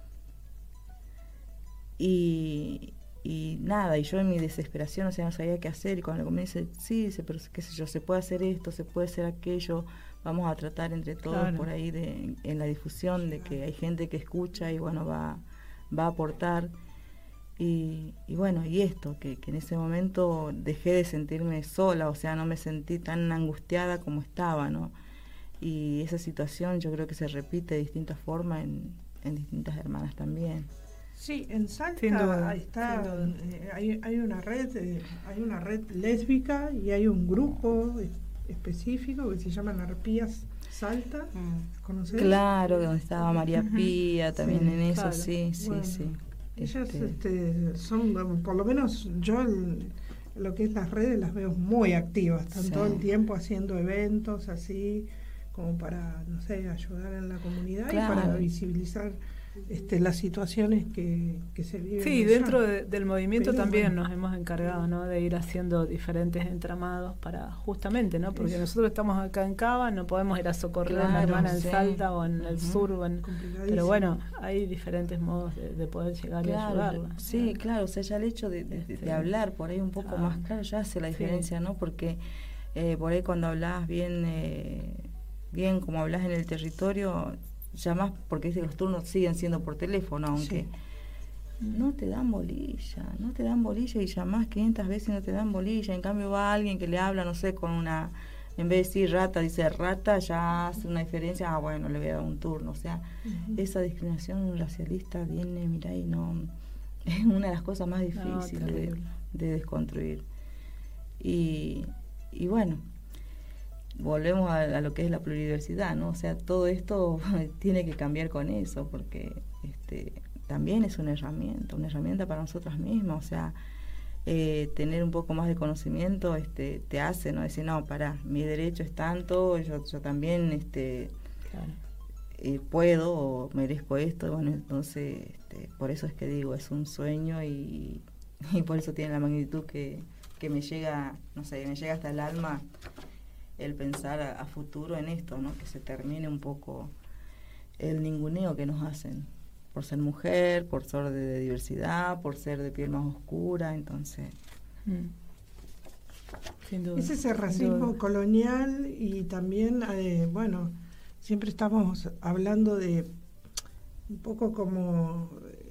S5: Y nada, y yo en mi desesperación, o sea, no sabía qué hacer, y cuando me dice, sí, pero qué sé yo, se puede hacer esto, se puede hacer aquello, vamos a tratar entre todos, claro, por ahí en la difusión de que hay gente que escucha y bueno, va a aportar. Y bueno, y esto, que en ese momento dejé de sentirme sola, o sea, no me sentí tan angustiada como estaba, ¿no? Y esa situación yo creo que se repite de distintas formas en distintas hermanas también.
S1: Sí, en Salta hay una red lésbica y hay un grupo específico que se llaman Arpías Salta, ¿conocés?
S5: Claro, donde estaba María Pía, también en eso, claro. Sí.
S1: Ellas son, por lo menos yo lo que es las redes las veo muy activas, están todo el tiempo haciendo eventos así, como para, no sé, ayudar en la comunidad, claro, y para visibilizar las situaciones que se viven.
S4: Sí, dentro del movimiento también nos hemos encargado, ¿no?, de ir haciendo diferentes entramados para justamente, ¿no?, porque nosotros estamos acá en Cava, no podemos ir a socorrer a una hermana en Salta o en el sur, pero bueno, hay diferentes modos de poder llegar y ayudarla.
S5: Sí, claro, o sea, ya el hecho de hablar por ahí un poco más claro ya hace la diferencia, ¿no?, porque por ahí cuando hablás bien como hablas en el territorio, llamás, porque dice que los turnos siguen siendo por teléfono, aunque no te dan bolilla y llamás 500 veces y no te dan bolilla. En cambio va alguien que le habla, no sé, con una, en vez de decir rata, dice rata, ya hace una diferencia. Bueno, le voy a dar un turno. O sea, esa discriminación racialista viene, mirá, y no, es una de las cosas más difíciles de desconstruir. Y bueno, volvemos a lo que es la pluridiversidad, ¿no? O sea, todo esto tiene que cambiar con eso, porque también es una herramienta para nosotras mismas. O sea, tener un poco más de conocimiento te hace, ¿no?, decir, no, pará, mi derecho es tanto, yo también puedo o merezco esto. Bueno, entonces por eso es que digo, es un sueño y por eso tiene la magnitud que me llega, no sé, me llega hasta el alma el pensar a futuro en esto, ¿no?, que se termine un poco el ninguneo que nos hacen por ser mujer, por ser de diversidad, por ser de piel más oscura. Entonces
S1: sin duda, es ese racismo colonial. Y también bueno, siempre estamos hablando de un poco como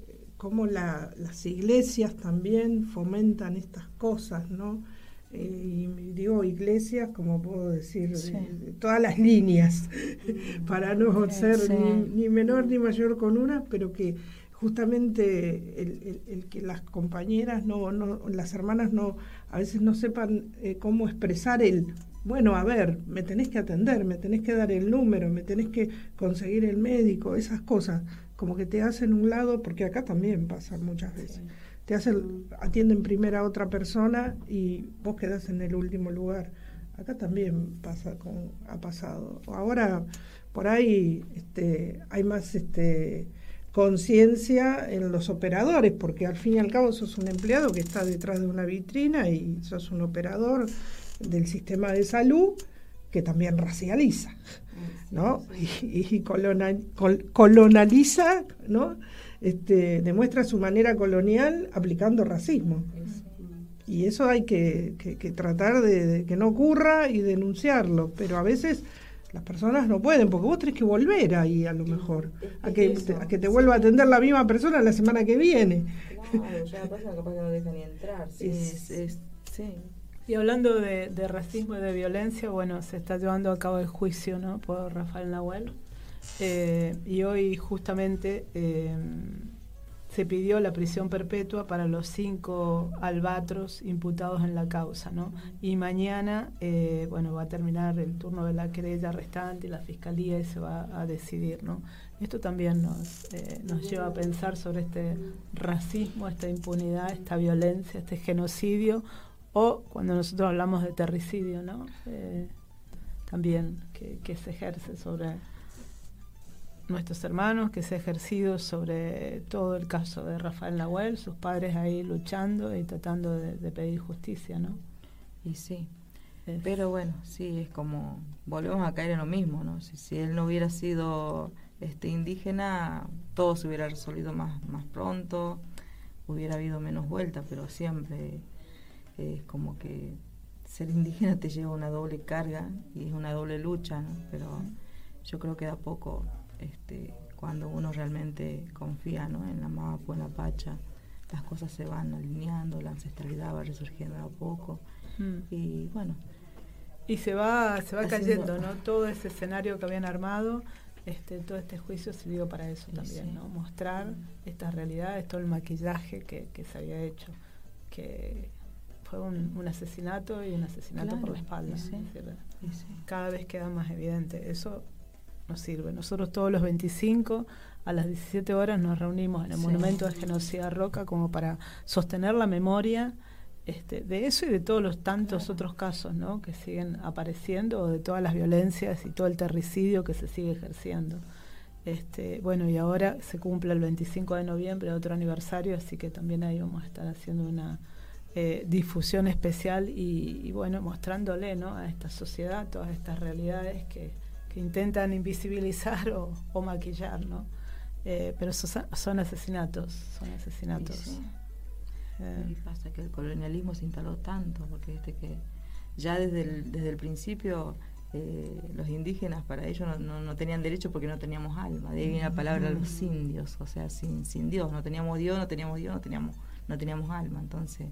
S1: las iglesias también fomentan estas cosas, ¿no? Y digo iglesias, como puedo decir, de todas las líneas, para no ser ni menor ni mayor con una, pero que justamente el que las compañeras las hermanas a veces no sepan cómo expresar bueno, a ver, me tenés que atender, me tenés que dar el número, me tenés que conseguir el médico, esas cosas, como que te hacen un lado, porque acá también pasa muchas veces. Atienden primero a otra persona y vos quedás en el último lugar. Acá también ha pasado. Ahora por ahí hay más conciencia en los operadores, porque al fin y al cabo sos un empleado que está detrás de una vitrina y sos un operador del sistema de salud que también racializa, ¿no? Y colonializa, ¿no? Demuestra su manera colonial aplicando racismo. Y eso hay que tratar de que no ocurra y denunciarlo, pero a veces las personas no pueden, porque vos tenés que volver ahí a lo mejor, a que te vuelva a atender la misma persona la semana que viene.
S5: Claro, ya pasa, capaz que no dejan ni entrar. Sí.
S4: Y hablando de racismo y de violencia, bueno, se está llevando a cabo el juicio, ¿no?, por Rafael Nahuel. Y hoy justamente se pidió la prisión perpetua para los 5 albatros imputados en la causa, ¿no? Y mañana, va a terminar el turno de la querella restante y la fiscalía y se va a decidir, ¿no? Esto también nos lleva a pensar sobre este racismo, esta impunidad, esta violencia, este genocidio, o cuando nosotros hablamos de terricidio, ¿no? También que se ejerce sobre nuestros hermanos, que se ha ejercido sobre todo el caso de Rafael Nahuel, sus padres ahí luchando y tratando de pedir justicia, ¿no?
S5: Y sí, pero bueno, sí, es como, volvemos a caer en lo mismo, ¿no? Si él no hubiera sido indígena, todo se hubiera resolvido más pronto, hubiera habido menos vueltas, pero siempre es como que ser indígena te lleva una doble carga y es una doble lucha, ¿no? Pero yo creo que de a poco, cuando uno realmente confía, ¿no?, en la Mapu, en la Pacha, las cosas se van alineando, la ancestralidad va resurgiendo de a poco. Y bueno,
S4: y se va cayendo, ¿no?, todo ese escenario que habían armado. Todo este juicio sirvió para eso también, ¿no?, mostrar estas realidades, todo el maquillaje que se había hecho, que fue un asesinato y un asesinato por la espalda.
S5: Sí.
S4: Cada vez queda más evidente. Eso nos sirve. Nosotros todos los 25 a las 17 horas nos reunimos en el Monumento de Genocida Roca como para sostener la memoria de eso y de todos los tantos otros casos, ¿no?, que siguen apareciendo, o de todas las violencias y todo el terricidio que se sigue ejerciendo. Bueno, y ahora se cumple el 25 de noviembre, otro aniversario, así que también ahí vamos a estar haciendo una difusión especial y bueno, mostrándole, ¿no?, a esta sociedad todas estas realidades que intentan invisibilizar o maquillar, ¿no? Pero son asesinatos.
S5: Sí. Y pasa que el colonialismo se instaló tanto, porque que ya desde el principio los indígenas, para ellos no tenían derecho porque no teníamos alma. De ahí viene la palabra los indios, o sea, sin Dios, no teníamos Dios, no teníamos alma. Entonces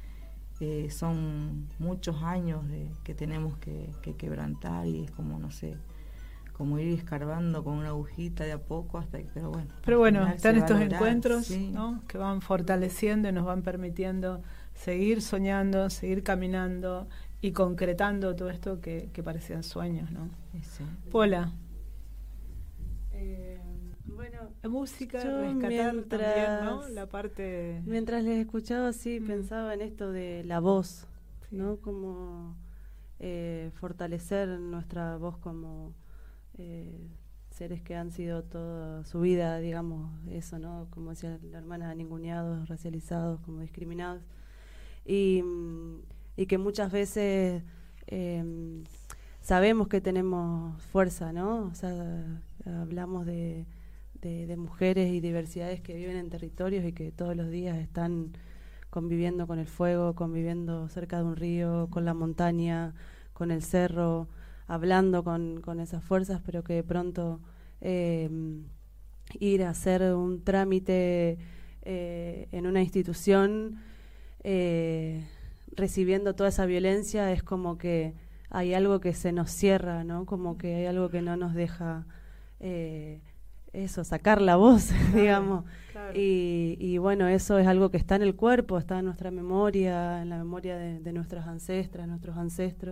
S5: son muchos años que tenemos que quebrantar, y es como, no sé, como ir escarbando con una agujita de a poco hasta que, pero bueno,
S4: están estos encuentros, ¿no?, que van fortaleciendo y nos van permitiendo seguir soñando, seguir caminando y concretando todo esto que parecían sueños, ¿no?
S5: Sí.
S4: Pola.
S6: Bueno,
S4: la música,
S6: yo
S4: rescatar también, ¿no?, la parte...
S6: Mientras les escuchaba, pensaba en esto de la voz, ¿no? Como fortalecer nuestra voz como seres que han sido toda su vida, digamos, eso, ¿no?, como decía la hermana, ninguneados, racializados, como discriminados, y que muchas veces sabemos que tenemos fuerza, ¿no? O sea, hablamos de mujeres y diversidades que viven en territorios y que todos los días están conviviendo con el fuego, conviviendo cerca de un río, con la montaña, con el cerro, hablando con esas fuerzas, pero que de pronto ir a hacer un trámite en una institución recibiendo toda esa violencia, es como que hay algo que se nos cierra, ¿no? Como que hay algo que no nos deja sacar la voz, digamos. Claro. Y bueno, eso es algo que está en el cuerpo, está en nuestra memoria, en la memoria de nuestras ancestras, nuestros ancestros.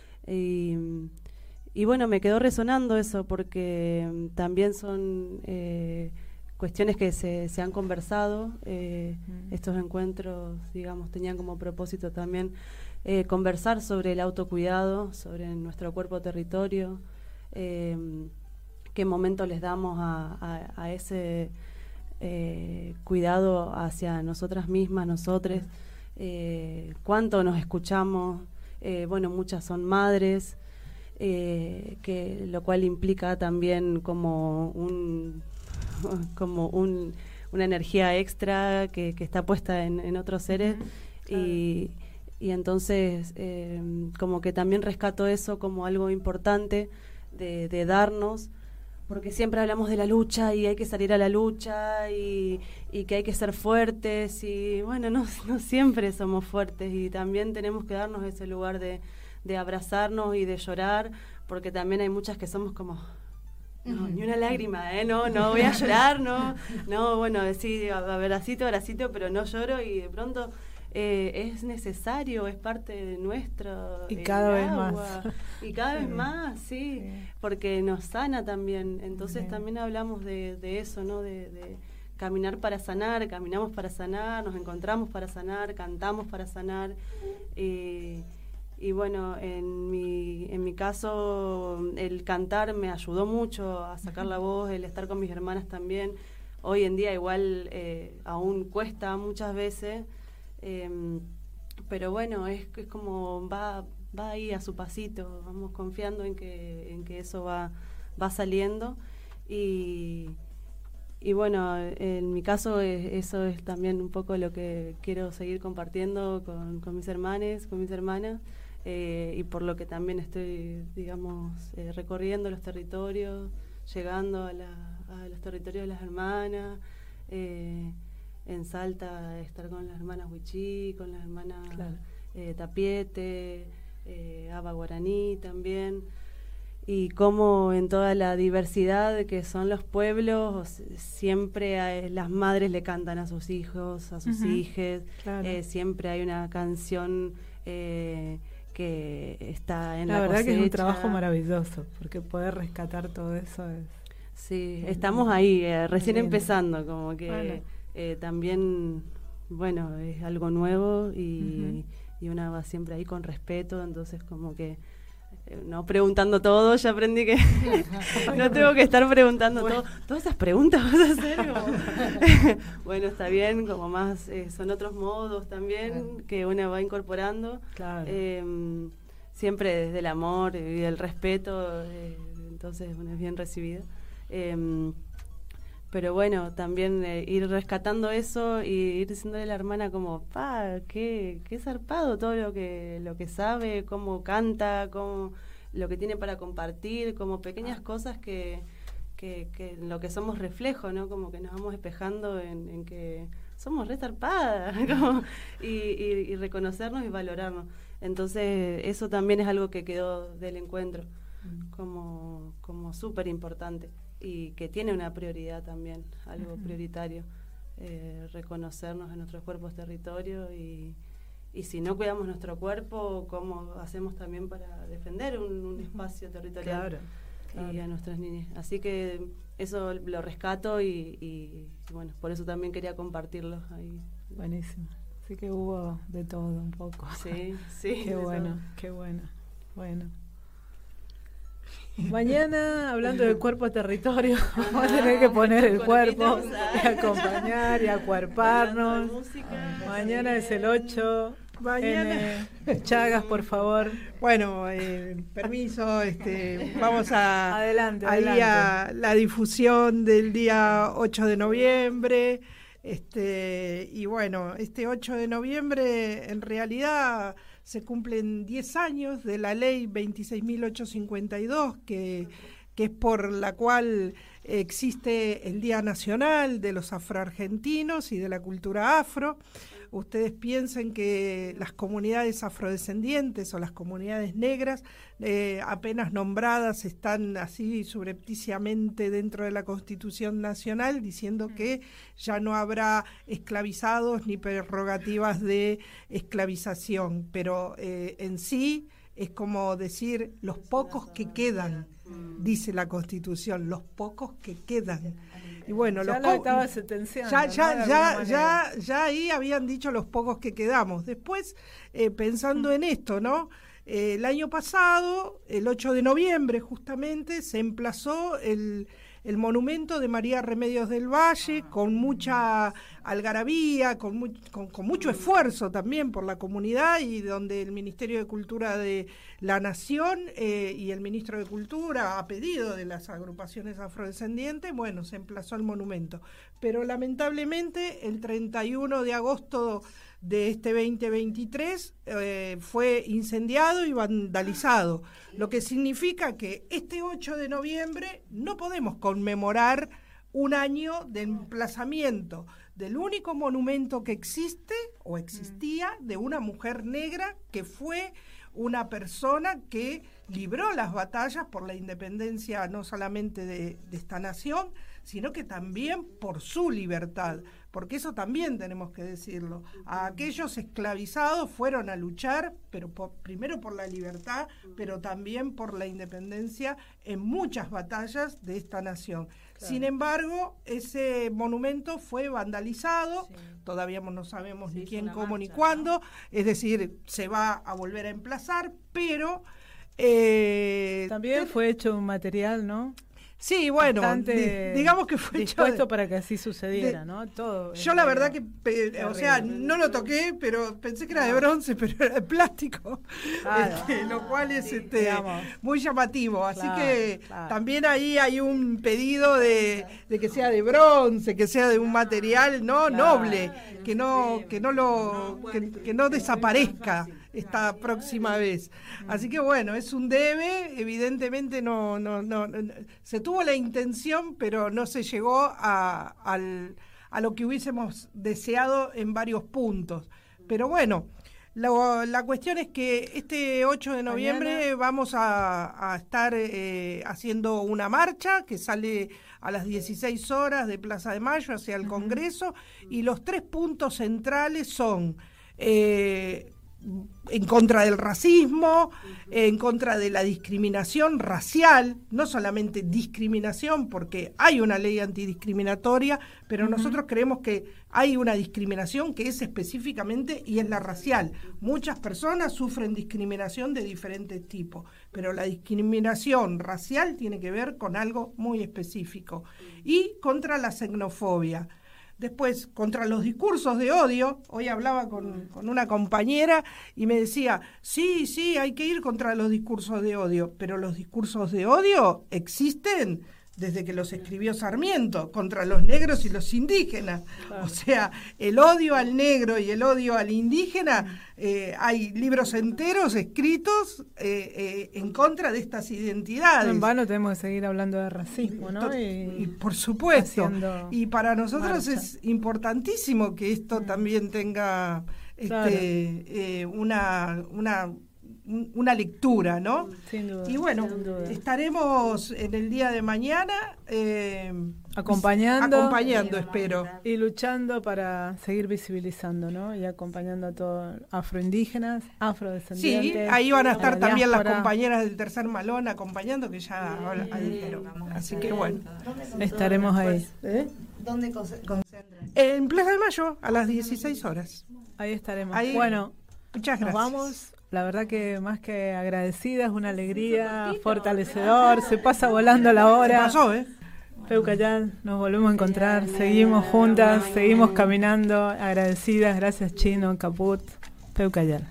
S6: Y bueno, me quedó resonando eso porque también son cuestiones que se han conversado. Estos encuentros, digamos, tenían como propósito también conversar sobre el autocuidado, sobre nuestro cuerpo territorio, qué momento les damos a ese cuidado hacia nosotras mismas, nosotres, cuánto nos escuchamos. Bueno, muchas son madres, que lo cual implica también como una energía extra que está puesta en otros seres. Claro. Y entonces como que también rescato eso como algo importante de darnos, porque siempre hablamos de la lucha y hay que salir a la lucha y que hay que ser fuertes, y bueno, no siempre somos fuertes, y también tenemos que darnos ese lugar de abrazarnos y de llorar, porque también hay muchas que somos como no, ni una lágrima, no voy a llorar, no, bueno, sí, abracito, pero no lloro, y de pronto es necesario, es parte de nuestro
S4: y cada vez
S6: agua,
S4: más
S6: y cada vez más, sí, porque nos sana también. Entonces también hablamos de eso, ¿no? De caminar para sanar, caminamos para sanar, nos encontramos para sanar, cantamos para sanar. Y bueno, en mi caso el cantar me ayudó mucho a sacar la voz, el estar con mis hermanas también. Hoy en día igual aún cuesta muchas veces, pero bueno, es como va ahí a su pasito, vamos confiando en que eso va saliendo. Y bueno, en mi caso eso es también un poco lo que quiero seguir compartiendo con mis hermanos, con mis hermanas, y por lo que también estoy, digamos, recorriendo los territorios, llegando a los territorios de las hermanas, en Salta estar con las hermanas Huichí, con las hermanas Tapiete, Aba Guaraní también. y cómo en toda la diversidad que son los pueblos, siempre las madres le cantan a sus hijos, a sus hijes, claro. Siempre hay una canción que está en la
S4: verdad
S6: cosecha.
S4: Que es un trabajo maravilloso, porque poder rescatar todo eso es...
S6: Sí, estamos ahí, recién empezando, como que también, bueno, es algo nuevo y una va siempre ahí con respeto, entonces como que no preguntando todo, ya aprendí que no tengo que estar preguntando todo. Todas esas preguntas vas a hacer. Bueno, está bien, como más son otros modos también que uno va incorporando. Claro. Siempre desde el amor y el respeto, entonces uno es bien recibido. Pero bueno, también ir rescatando eso y ir diciéndole a la hermana como, qué zarpado todo lo que sabe, cómo canta, cómo lo que tiene para compartir, como pequeñas cosas que en lo que somos reflejo, ¿no? Como que nos vamos espejando en que somos re zarpadas, y reconocernos y valorarnos. Entonces eso también es algo que quedó del encuentro como súper importante. Y que tiene una prioridad también, algo prioritario, reconocernos en nuestros cuerpos territorios y si no cuidamos nuestro cuerpo, ¿cómo hacemos también para defender un espacio territorial? Claro. Y a nuestras niñas? Así que eso lo rescato y bueno, por eso también quería compartirlo ahí.
S4: Buenísimo. Así que hubo de todo un poco.
S6: Sí.
S4: Qué bueno, qué bueno. Bueno. Mañana, hablando del cuerpo territorio, vamos a tener que poner el cuerpo y acompañar y acuerparnos. Mañana es el 8. Mañana. Chagas, por favor.
S1: Bueno, permiso, vamos a
S4: adelante.
S1: A la difusión del día 8 de noviembre. Y bueno, este 8 de noviembre en realidad se cumplen 10 años de la ley 26.852, que es por la cual existe el Día Nacional de los Afroargentinos y de la cultura afro. Ustedes piensen que las comunidades afrodescendientes o las comunidades negras apenas nombradas están así subrepticiamente dentro de la Constitución Nacional diciendo que ya no habrá esclavizados ni prerrogativas de esclavización, pero en sí es como decir los pocos que quedan, dice la Constitución, los pocos que quedan. Y bueno,
S4: ya lo estaba sentenciando.
S1: Ya ahí habían dicho los pocos que quedamos. Después, pensando en esto, ¿no? El año pasado, el 8 de noviembre justamente, se emplazó el monumento de María Remedios del Valle, con mucha algarabía, con mucho esfuerzo también por la comunidad, y donde el Ministerio de Cultura de la Nación y el Ministro de Cultura, a pedido de las agrupaciones afrodescendientes, bueno, se emplazó el monumento. Pero lamentablemente el 31 de agosto de este 2023 fue incendiado y vandalizado, lo que significa que este 8 de noviembre no podemos conmemorar un año de emplazamiento del único monumento que existe o existía de una mujer negra que fue una persona que libró las batallas por la independencia no solamente de esta nación, sino que también por su libertad, porque eso también tenemos que decirlo. A aquellos esclavizados fueron a luchar, pero primero por la libertad, pero también por la independencia en muchas batallas de esta nación. Claro. Sin embargo, ese monumento fue vandalizado, todavía no sabemos ni quién, cómo, ni cuándo, es decir, se va a volver a emplazar, pero...
S4: también fue hecho un material, ¿no?
S1: Sí, bueno, digamos que fue
S4: dispuesto para que así sucediera, ¿no? Todo.
S1: Yo la verdad que, no lo toqué, pero pensé que era de bronce, pero era de plástico, claro. Lo cual es muy llamativo. Así que también ahí hay un pedido de que sea de bronce, que sea de un material noble, que no desaparezca esta próxima vez. Así que bueno, es un debe, evidentemente no se tuvo la intención, pero no se llegó a lo que hubiésemos deseado en varios puntos. Pero bueno, La cuestión es que este 8 de noviembre mañana vamos a estar haciendo una marcha que sale a las 16 horas de Plaza de Mayo hacia el Congreso, y los 3 puntos centrales son en contra del racismo, en contra de la discriminación racial, no solamente discriminación, porque hay una ley antidiscriminatoria, pero nosotros creemos que hay una discriminación que es específicamente y es la racial. Muchas personas sufren discriminación de diferentes tipos, pero la discriminación racial tiene que ver con algo muy específico. Y contra la xenofobia. Después, contra los discursos de odio. Hoy hablaba con una compañera y me decía, sí, hay que ir contra los discursos de odio, pero los discursos de odio existen desde que los escribió Sarmiento, contra los negros y los indígenas. O sea, el odio al negro y el odio al indígena, hay libros enteros escritos en contra de estas identidades.
S4: No en vano tenemos que seguir hablando de racismo, ¿no?
S1: Y por supuesto, y para nosotros es importantísimo que esto también tenga una lectura, ¿no?
S4: Sin duda.
S1: Y bueno, estaremos en el día de mañana acompañando, espero.
S4: Y luchando para seguir visibilizando, ¿no? Y acompañando a todos afroindígenas, afrodescendientes.
S1: Sí, ahí van a estar también las compañeras del Tercer Malón acompañando, que ya dijeron. Así que bueno.
S4: Estaremos ahí.
S7: ¿Dónde concentran?
S1: En Plaza de Mayo, a las 16 horas.
S4: Ahí estaremos.
S1: Ahí,
S4: bueno,
S1: muchas gracias.
S4: Nos vamos. La verdad que más que agradecida, es una alegría, fortalecedor, se pasa volando la hora.
S1: Se pasó,
S4: Peucayán, nos volvemos a encontrar, seguimos juntas, seguimos caminando, agradecidas, gracias Chino, Caput, Peucayán.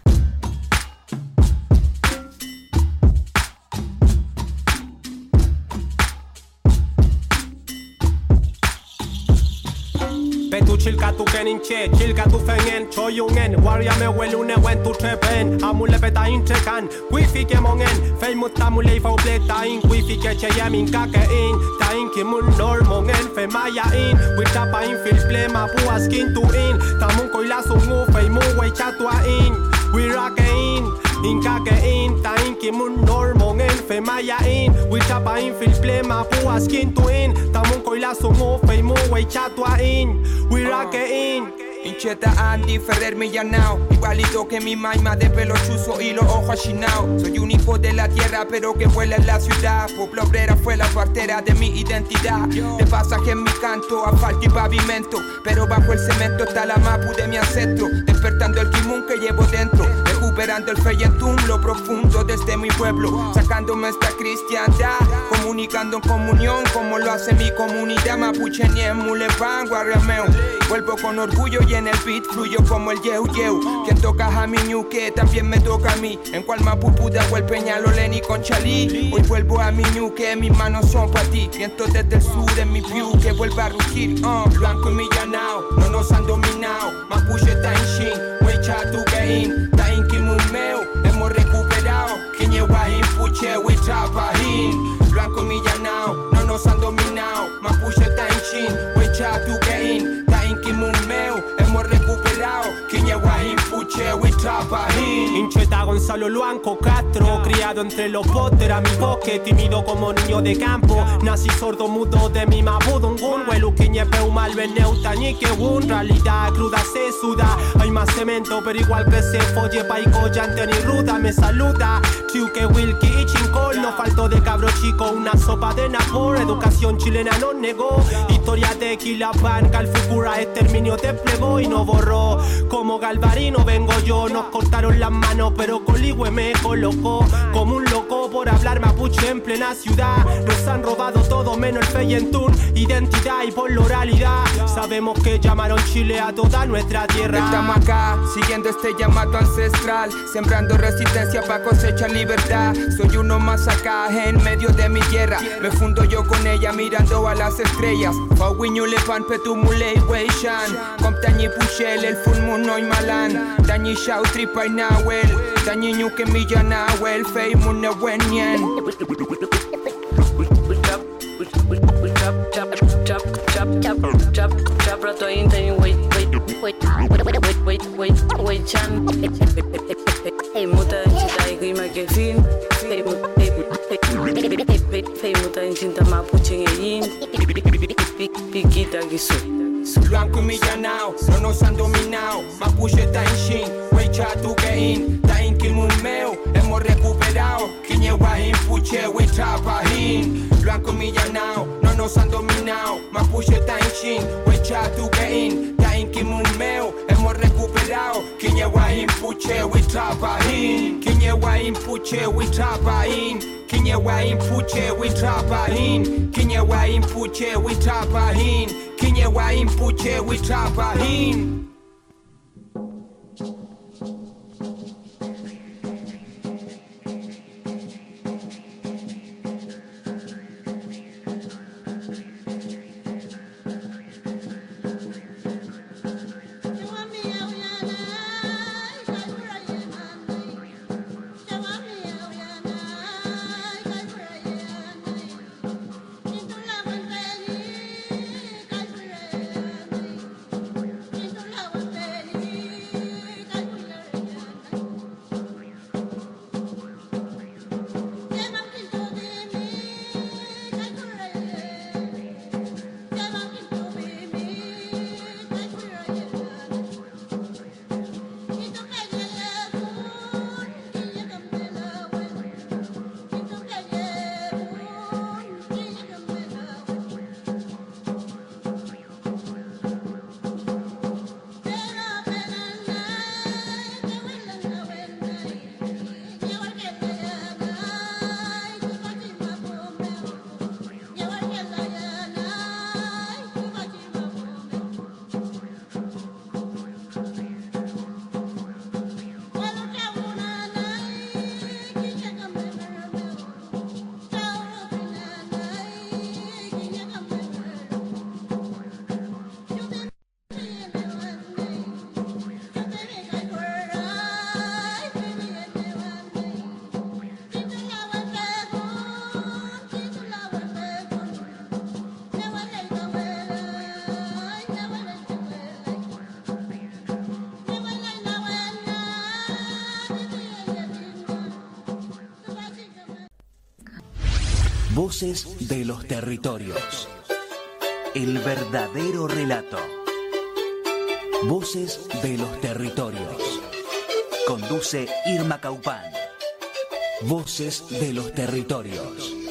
S10: Petu chilka tu kenin che, chilka tu fengen, choyungen, warrior me welune wen tu trepen, amule beta intrekan, wifi ke mongen, fei mutamule fa obleta in, wifi ke che yamin kake in, ta in ki mun normongen, fe maya in, witapa in fil plema pua skin tu in, tamun koila sungu fei mu wei chatua in, we rock in. Inkake in, ta in ki mun normongen, fe maya in, witapa in fil plema pua skin tu in, tamun koila sungu fei mu wei chatua in, we rock in.
S11: Incheta Andy Ferrer Millanao, igualito que mi maima de pelo chuzo y los ojos achinados. Soy un hijo de la tierra pero que vuela en la ciudad. Pueblo obrera fue la partera de mi identidad. De pasaje en mi canto, asfalto y pavimento, pero bajo el cemento está la mapu de mi ancestro. Despertando el kimun que llevo dentro, recuperando el feyentum, lo profundo desde mi pueblo. Sacándome esta cristiandad, comunicando en comunión como lo hace mi comunidad. Mapuche Nien, Mulepan, Guarriameo. Vuelvo con orgullo y en el beat fluyo como el yeu yeu. Quien toca a mi ñuque también me toca a mí. En cual Mapupuda o el Peñalolén y Conchalí. Hoy vuelvo a mi ñuque, mis manos son para ti. Viento desde el sur en mi view que vuelve a rugir. Blanco y millanao, no nos han dominado. Mapuche está en shin, wecha tu gain. Ta in kimumeo, hemos recuperado. Quiñewahin, puche, wecha pahin. Blanco y millanao, no nos han dominado. Mapuche está en shin, wecha tu gain. Ta in kimumeo, hemos recuperado. Quiñewahin, puche, wecha pahin.
S10: Incheta Gonzalo Luanco Castro, criado entre los botes, era mi bosque, tímido como niño de campo. Nací sordo mudo de mi mabudungun, huelu quiñe peumal beneuta ni que un realidad cruda se suda. Hay más cemento pero igual que se folle paico llante ni ruda me saluda. Triuque Wilkie y Chincol, no faltó de cabro chico una sopa de napor. Educación chilena no negó, historia de Quilapán, Calfucura exterminio desplegó y no borró. Como Galvarino vengo yo, nos cortaron las manos pero Coligüe me colocó como un loco por hablar mapuche en plena ciudad. Nos han robado todo menos el feyentún, identidad y por la oralidad. Sabemos que llamaron Chile a toda nuestra tierra.
S11: Estamos acá, siguiendo este llamado ancestral, sembrando resistencia para cosechar libertad. Soy uno más acá en medio de mi tierra, me fundo yo con ella mirando a las estrellas. Fauiñule pan petumule weishan, comptañi puchel el fulmuno y malan. Dañi shau tripa y nahuel, dañi ñuque millanahuel, feimune wenyen. Chop,
S12: Weichan muta cinta grima que fin muta cinta mapuche yin piquita que
S11: Blanco y millanao, no nos han dominado. Mapuche está en shin, Weicha tu que in, está en Kilmumeo, hemos recuperado. Quiñegua in puche, Weicha pahin. Blanco y millanao, no nos han dominado. Mapuche está en shin, Weicha tu que in, está en Kilmumeo, hemos recuperado. Quiñegua in puche, Weicha pahin. Quiñegua in puche, Weicha pahin. Quiñegua in puche, Weicha pahin. Quiñegua in puche, Weicha pahin. Quiñegua in puche, Weicha pahin.
S2: Voces de los territorios. El verdadero relato. Voces de los territorios. Conduce Irma Caupán. Voces de los territorios.